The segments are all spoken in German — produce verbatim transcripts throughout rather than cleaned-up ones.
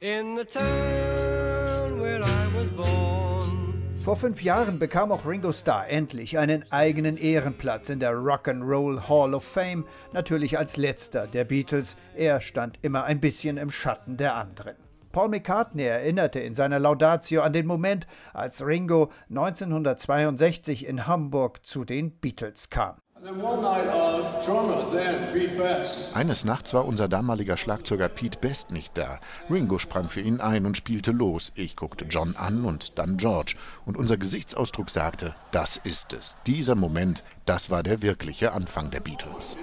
in the town where I was born. Vor fünf Jahren bekam auch Ringo Starr endlich einen eigenen Ehrenplatz in der Rock'n'Roll Hall of Fame, natürlich als letzter der Beatles. Er stand immer ein bisschen im Schatten der anderen. Paul McCartney erinnerte in seiner Laudatio an den Moment, als Ringo neunzehnhundertzweiundsechzig in Hamburg zu den Beatles kam. Eines Nachts war unser damaliger Schlagzeuger Pete Best nicht da. Ringo sprang für ihn ein und spielte los. Ich guckte John an und dann George. Und unser Gesichtsausdruck sagte, das ist es. Dieser Moment, das war der wirkliche Anfang der Beatles.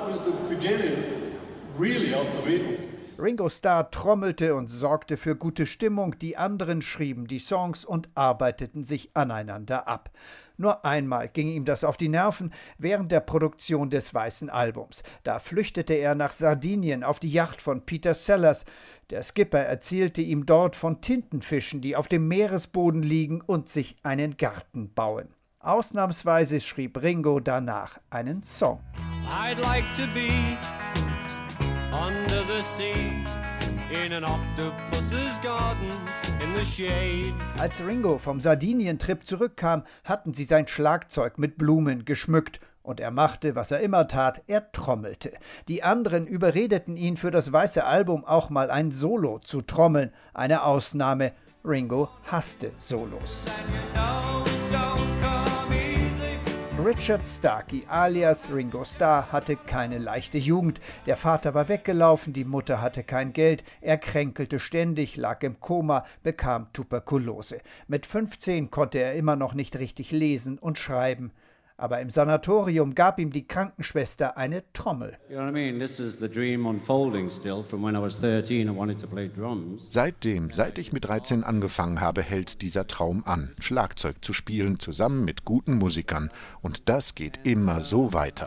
Ringo Starr trommelte und sorgte für gute Stimmung, die anderen schrieben die Songs und arbeiteten sich aneinander ab. Nur einmal ging ihm das auf die Nerven während der Produktion des Weißen Albums. Da flüchtete er nach Sardinien auf die Yacht von Peter Sellers. Der Skipper erzählte ihm dort von Tintenfischen, die auf dem Meeresboden liegen und sich einen Garten bauen. Ausnahmsweise schrieb Ringo danach einen Song. I'd like to be under the sea, in an octopus's garden, in the shade. Als Ringo vom Sardinien-Trip zurückkam, hatten sie sein Schlagzeug mit Blumen geschmückt und er machte, was er immer tat, er trommelte. Die anderen überredeten ihn, für das Weiße Album auch mal ein Solo zu trommeln. Eine Ausnahme, Ringo hasste Solos. Richard Starkey alias Ringo Starr hatte keine leichte Jugend. Der Vater war weggelaufen, die Mutter hatte kein Geld, er kränkelte ständig, lag im Koma, bekam Tuberkulose. Mit fünfzehn konnte er immer noch nicht richtig lesen und schreiben. Aber im Sanatorium gab ihm die Krankenschwester eine Trommel. Seitdem, seit ich mit dreizehn angefangen habe, hält dieser Traum an, Schlagzeug zu spielen, zusammen mit guten Musikern. Und das geht immer so weiter.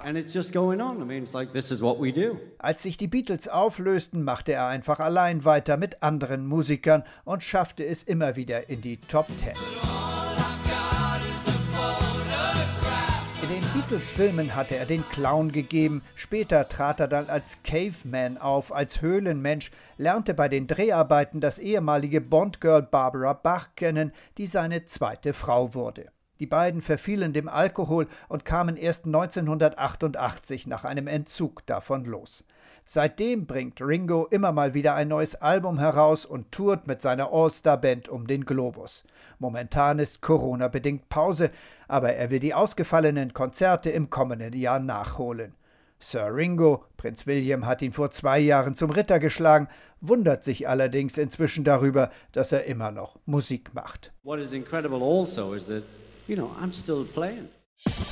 Als sich die Beatles auflösten, machte er einfach allein weiter mit anderen Musikern und schaffte es immer wieder in die Top Ten. In den Beatles-Filmen hatte er den Clown gegeben, später trat er dann als Caveman auf, als Höhlenmensch, lernte bei den Dreharbeiten das ehemalige Bond-Girl Barbara Bach kennen, die seine zweite Frau wurde. Die beiden verfielen dem Alkohol und kamen erst neunzehnhundertachtundachtzig nach einem Entzug davon los. Seitdem bringt Ringo immer mal wieder ein neues Album heraus und tourt mit seiner All-Star-Band um den Globus. Momentan ist Corona-bedingt Pause, aber er will die ausgefallenen Konzerte im kommenden Jahr nachholen. Sir Ringo, Prinz William, hat ihn vor zwei Jahren zum Ritter geschlagen, wundert sich allerdings inzwischen darüber, dass er immer noch Musik macht. What is incredible also is that, you know, I'm still playing.